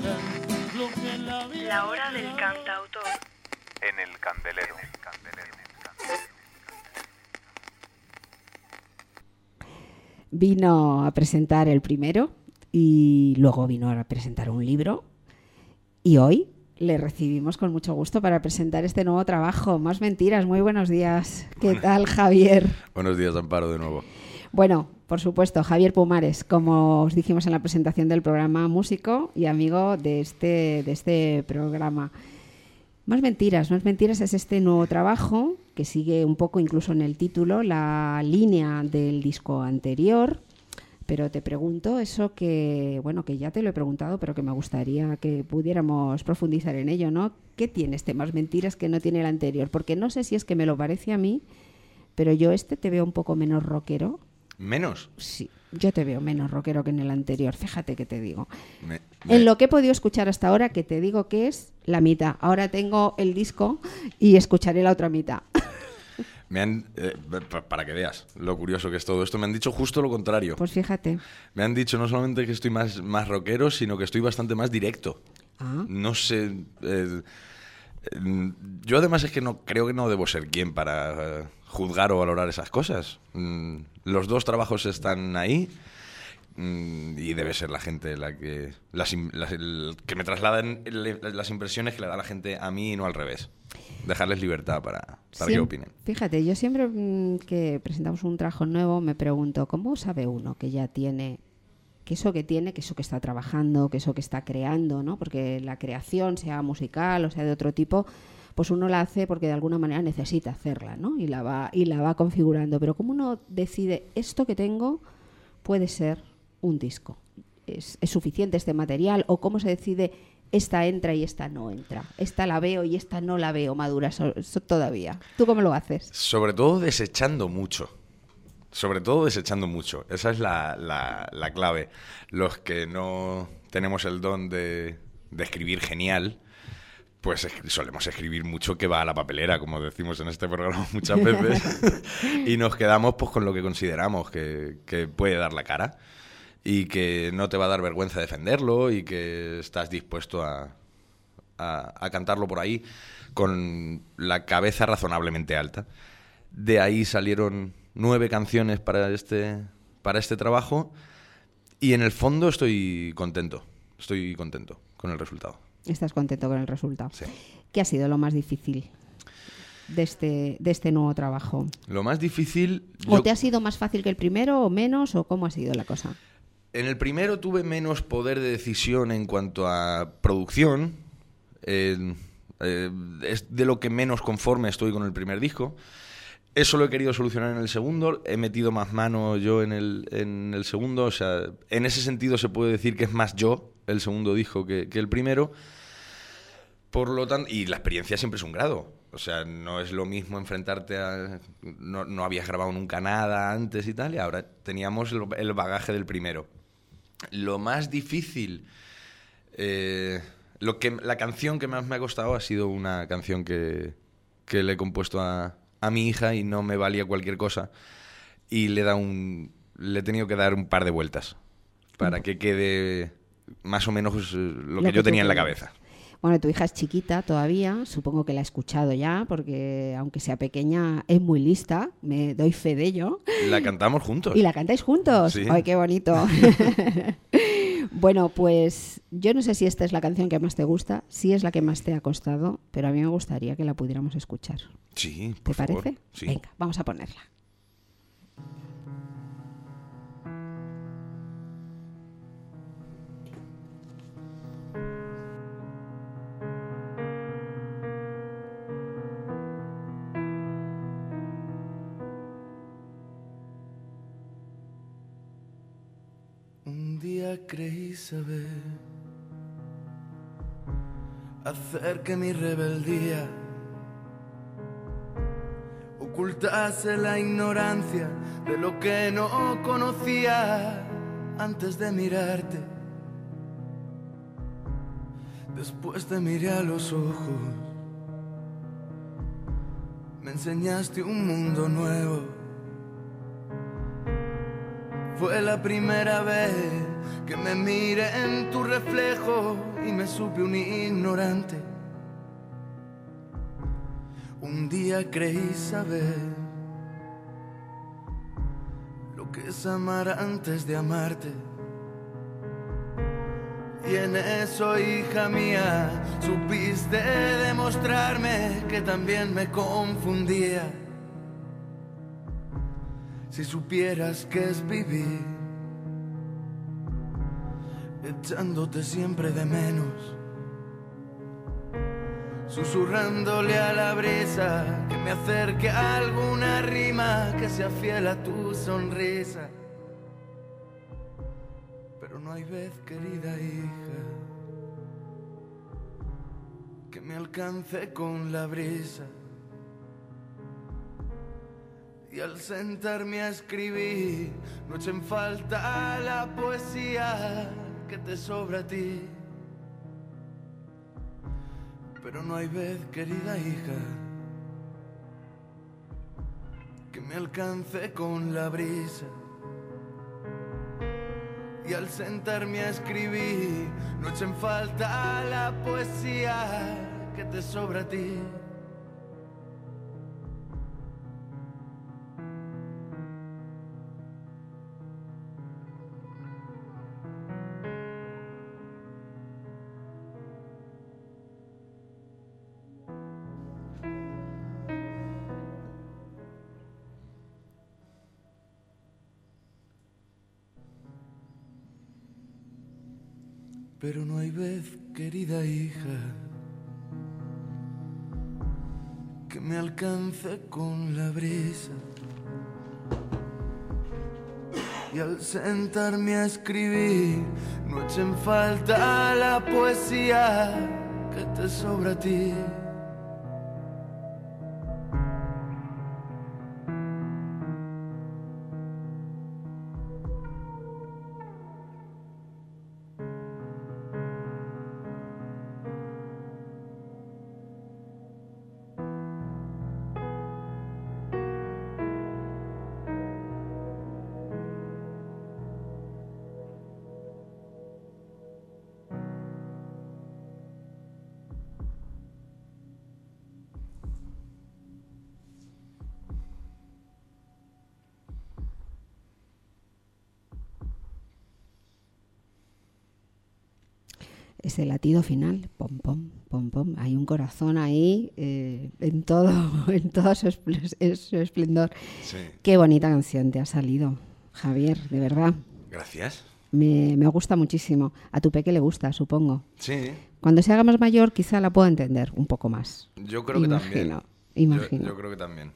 La hora del cantautor. En el candelero. Vino a presentar el primero y luego vino a presentar un libro y hoy le recibimos con mucho gusto para presentar este nuevo trabajo, Más Mentiras. Muy buenos días. ¿Qué tal, Javier? Buenos días, Amparo, de nuevo. Bueno, por supuesto, Javier Pumares, como os dijimos en la presentación del programa, músico y amigo de este programa. Más Mentiras es este nuevo trabajo que sigue un poco incluso en el título la línea del disco anterior, pero te pregunto eso que, bueno, que ya te lo he preguntado, pero que me gustaría que pudiéramos profundizar en ello, ¿no? ¿Qué tiene este Más Mentiras que no tiene el anterior? Porque no sé si es que me lo parece a mí, pero yo te veo un poco menos rockero. ¿Menos? Sí, yo te veo menos rockero que en el anterior, fíjate que te digo. En lo que he podido escuchar hasta ahora, que te digo que es la mitad. Ahora tengo el disco y escucharé la otra mitad. Para que veas lo curioso que es todo esto, me han dicho justo lo contrario. Pues fíjate. Me han dicho no solamente que estoy más rockero, sino que estoy bastante más directo. Ah. No sé... yo además es que creo que no debo ser quien para juzgar o valorar esas cosas. Los dos trabajos están ahí y debe ser la gente la que que me trasladen las impresiones que le da la gente a mí y no al revés. Dejarles libertad para que opinen. Fíjate, yo siempre que presentamos un trabajo nuevo me pregunto, ¿cómo sabe uno que ya tiene... que eso que está trabajando, que eso que está creando, ¿no? Porque la creación, sea musical o sea de otro tipo, pues uno la hace porque de alguna manera necesita hacerla, ¿no? Y la va configurando. Pero ¿cómo uno decide esto que tengo puede ser un disco? ¿Es suficiente este material? ¿O cómo se decide esta entra y esta no entra? Esta la veo y esta no la veo madura todavía. ¿Tú cómo lo haces? Sobre todo desechando mucho. Esa es la clave. Los que no tenemos el don de escribir genial, pues solemos escribir mucho que va a la papelera, como decimos en este programa muchas veces, y nos quedamos pues con lo que consideramos que puede dar la cara y que no te va a dar vergüenza defenderlo y que estás dispuesto a cantarlo por ahí con la cabeza razonablemente alta. De ahí salieron 9 canciones para este trabajo y en el fondo estoy contento con el resultado. ¿Estás contento con el resultado? Sí. ¿Qué ha sido lo más difícil de este nuevo trabajo? Lo más difícil... ¿O te ha sido más fácil que el primero o menos? ¿O cómo ha sido la cosa? En el primero tuve menos poder de decisión en cuanto a producción. Es de lo que menos conforme estoy con el primer disco. Eso lo he querido solucionar en el segundo. He metido más mano yo en el segundo. O sea, en ese sentido se puede decir que es más yo el segundo disco que el primero. Por lo tanto, y la experiencia siempre es un grado. O sea, no es lo mismo enfrentarte a... No habías grabado nunca nada antes y tal, y ahora teníamos el bagaje del primero. Lo más difícil... la canción que más me ha costado ha sido una canción que le he compuesto a mi hija y no me valía cualquier cosa. Y le he tenido que dar un par de vueltas para que quede más o menos lo que yo tenía en la cabeza. Bueno, tu hija es chiquita todavía, supongo que la ha escuchado ya, porque aunque sea pequeña es muy lista, me doy fe de ello. La cantamos juntos. ¿Y la cantáis juntos? Sí. ¡Ay, qué bonito! Bueno, pues yo no sé si esta es la canción que más te gusta, si es la que más te ha costado, pero a mí me gustaría que la pudiéramos escuchar. Sí, ¿Te parece? favor. Sí. Venga, vamos a ponerla. Un día creí saber hacer que mi rebeldía ocultase la ignorancia de lo que no conocía antes de mirarte. Después te miré a los ojos, me enseñaste un mundo nuevo. Fue la primera vez que me mire en tu reflejo y me supe un ignorante. Un día creí saber lo que es amar antes de amarte. Y en eso, hija mía, supiste demostrarme que también me confundía. Si supieras que es vivir echándote siempre de menos, susurrándole a la brisa que me acerque a alguna rima que sea fiel a tu sonrisa. Pero no hay vez, querida hija, que me alcance con la brisa. Y al sentarme a escribir, no echen falta la poesía que te sobra a ti. Pero no hay vez, querida hija, que me alcance con la brisa. Y al sentarme a escribir, no echen falta la poesía que te sobra a ti. Pero no hay vez, querida hija, que me alcance con la brisa. Y al sentarme a escribir, no echen falta la poesía que te sobra a ti. Ese latido final, pom, pom, pom, pom. Hay un corazón ahí en todo su esplendor. Sí. Qué bonita canción te ha salido, Javier, de verdad. Gracias. Me gusta muchísimo. A tu peque le gusta, supongo. Sí. Cuando se haga más mayor, quizá la pueda entender un poco más. Yo creo que también. Imagino. Yo creo que también.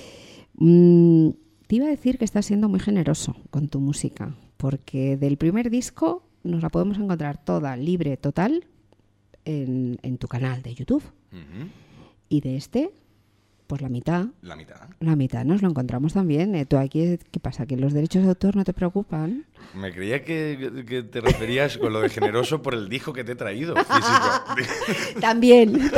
Te iba a decir que estás siendo muy generoso con tu música, porque del primer disco nos la podemos encontrar toda, libre, total, en tu canal de YouTube. Uh-huh. Y de este, pues la mitad. La mitad. La mitad nos lo encontramos también. ¿Tú aquí qué pasa? ¿Que los derechos de autor no te preocupan? Me creía que te referías con lo de generoso por el disco que te he traído, físico. También.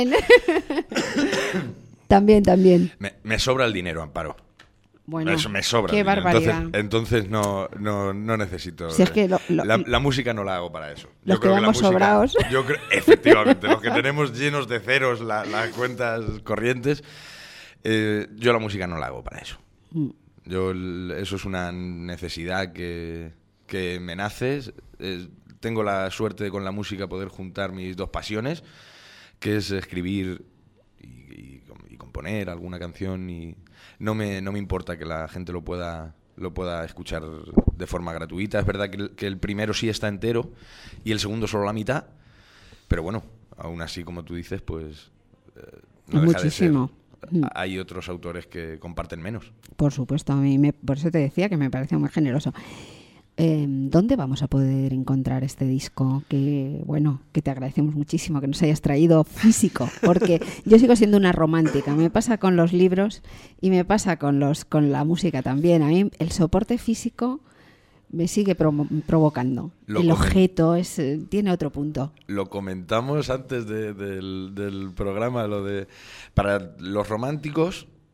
También. Me sobra el dinero, Amparo. Bueno, eso me sobra. Qué barbaridad. Entonces no necesito. Si es que la música no la hago para eso. Los que vamos sobrados. Efectivamente, los que tenemos llenos de ceros las cuentas corrientes, yo la música no la hago para eso. Eso es una necesidad que me nace. Tengo la suerte de con la música poder juntar mis dos pasiones, que es escribir y componer alguna canción, y no me importa que la gente lo pueda escuchar de forma gratuita. Es verdad que el primero sí está entero y el segundo solo la mitad, pero bueno, aún así, como tú dices, pues no deja muchísimo de ser. Hay otros autores que comparten menos. Por supuesto, por eso te decía que me parecía muy generoso. ¿Dónde vamos a poder encontrar este disco? Que te agradecemos muchísimo que nos hayas traído físico, porque yo sigo siendo una romántica. Me pasa con los libros y me pasa con la música también. A mí el soporte físico me sigue provocando. El objeto tiene otro punto. Lo comentamos antes del programa, lo de para los románticos.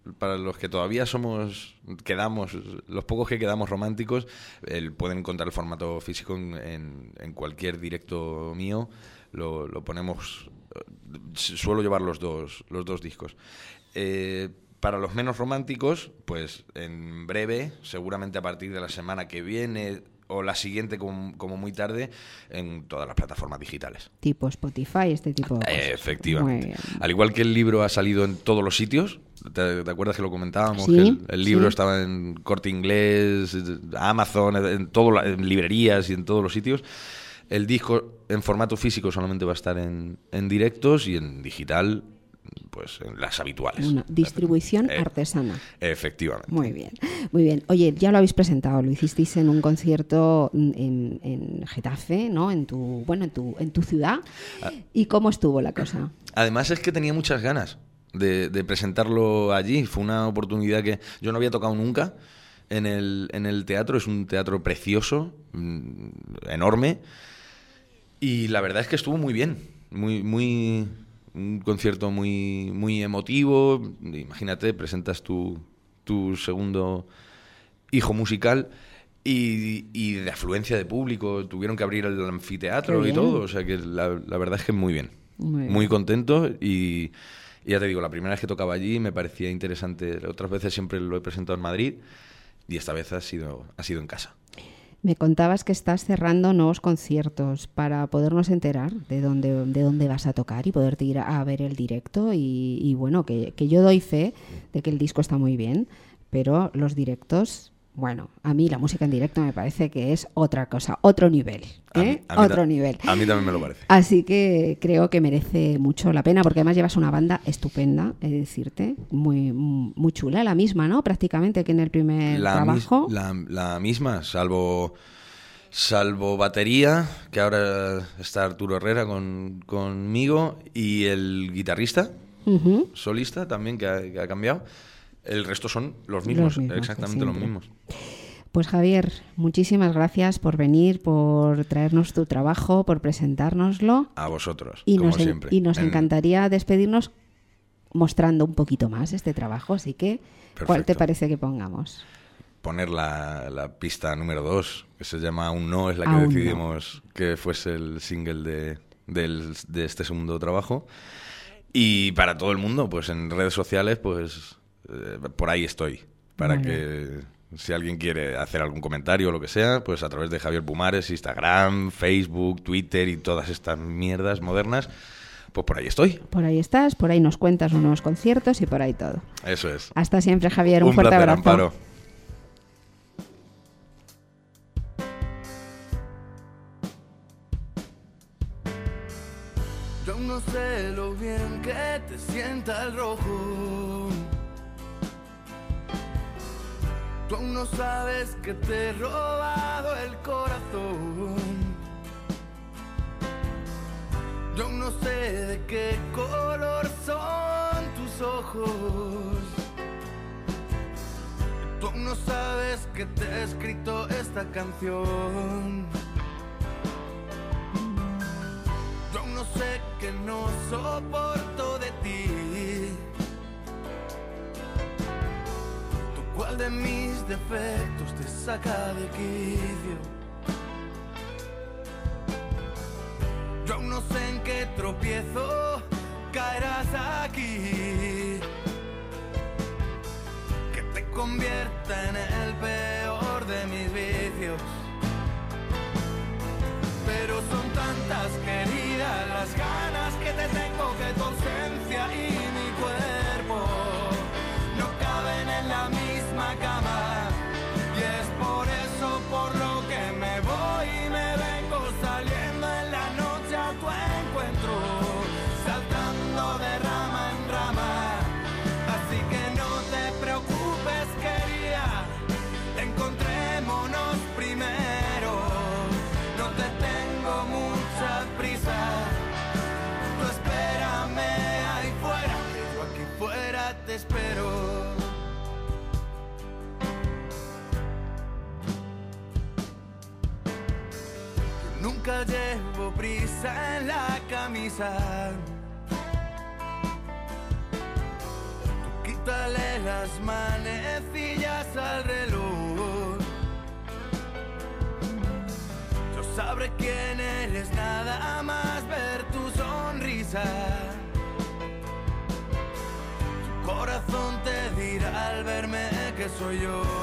para los que todavía los pocos que quedamos románticos, pueden encontrar el formato físico en cualquier directo mío. Lo ponemos, suelo llevar los dos discos. Para los menos románticos, pues en breve, seguramente a partir de la semana que viene o la siguiente como muy tarde, en todas las plataformas digitales. Tipo Spotify, este tipo de cosas. Efectivamente. Al igual que el libro ha salido en todos los sitios, ¿te acuerdas que lo comentábamos? Sí, que el libro estaba en Corte Inglés, Amazon, en librerías y en todos los sitios. El disco en formato físico solamente va a estar en directos, y en digital, pues en las habituales. Una distribución artesana. Efectivamente. Muy bien, muy bien. Oye, ya lo habéis presentado, lo hicisteis en un concierto en Getafe, ¿no? En tu ciudad. ¿Y cómo estuvo la cosa? Además es que tenía muchas ganas de presentarlo allí. Fue una oportunidad que yo no había tocado nunca en el teatro. Es un teatro precioso, enorme, y la verdad es que estuvo muy bien, un concierto muy, muy emotivo. Imagínate, presentas tu segundo hijo musical y de afluencia de público. Tuvieron que abrir el anfiteatro y todo. O sea que la verdad es que muy bien. Muy contento. Y ya te digo, la primera vez que tocaba allí me parecía interesante. Otras veces siempre lo he presentado en Madrid, y esta vez ha sido en casa. Me contabas que estás cerrando nuevos conciertos para podernos enterar de dónde vas a tocar y poderte ir a ver el directo. Y bueno, que yo doy fe de que el disco está muy bien, pero los directos, bueno, a mí la música en directo me parece que es otra cosa, otro nivel, ¿eh? Otro nivel. A mí también me lo parece. Así que creo que merece mucho la pena, porque además llevas una banda estupenda, he de decirte, muy, muy chula, la misma, ¿no? Prácticamente que en el primer trabajo. La misma, salvo batería, que ahora está Arturo Herrera conmigo, y el guitarrista, solista también, que ha cambiado. El resto son los mismos exactamente los mismos. Pues Javier, muchísimas gracias por venir, por traernos tu trabajo, por presentárnoslo. A vosotros, como siempre. Y nos encantaría despedirnos mostrando un poquito más este trabajo, así que perfecto. ¿Cuál te parece que pongamos? Poner la pista número 2, que se llama Aún no, es la que decidimos que fuese el single de este segundo trabajo. Y para todo el mundo, pues en redes sociales, pues por ahí estoy, para que si alguien quiere hacer algún comentario o lo que sea, pues a través de Javier Pumares, Instagram, Facebook, Twitter y todas estas mierdas modernas, pues por ahí estoy. Por ahí estás, por ahí nos cuentas unos conciertos y por ahí todo. Eso es. Hasta siempre, Javier, un fuerte placer, abrazo. Amparo. Yo no sé lo bien que te sienta el rojo. Tú aún no sabes que te he robado el corazón. Yo aún no sé de qué color son tus ojos. Tú aún no sabes que te he escrito esta canción. Yo aún no sé que no soporto de ti. ¿Cuál de mis defectos te saca de quicio? Yo aún no sé en qué tropiezo caerás aquí, que te convierta en el peor de mis vicios. Pero son tantas, querida, las ganas que te tengo, que tu ausencia y mi cuerpo no caben en la misma cama, y es por eso por lo que me voy y me vengo saliendo en la noche a tu encuentro, saltando de rama en rama. Así que no te preocupes, querida, encontrémonos primero, no te tengo mucha prisa, tú espérame ahí fuera, que yo aquí fuera te espero. Nunca llevo prisa en la camisa. Tú quita Quítale las manecillas al reloj. Yo sabré quién eres nada más ver tu sonrisa. Tu corazón te dirá al verme que soy yo.